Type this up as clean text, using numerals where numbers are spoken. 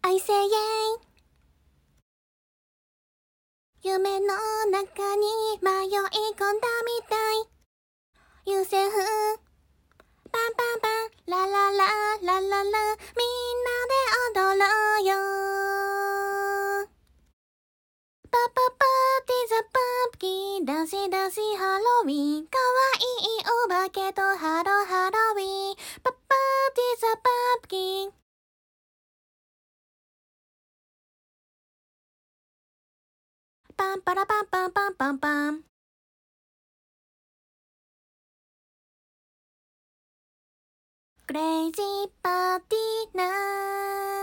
I say yay。 夢の中に迷い込んだみたい。You say who？ パンパンパンララララララ、みんなで踊ろうよ。パパパーティーザパンプキン、ダンシダンシハロウィン、かわいいお化けとハロハロウィン。パパーティーザパンプキン。パンパラパンパンパンパンパン。クレイジーパーティーナイト。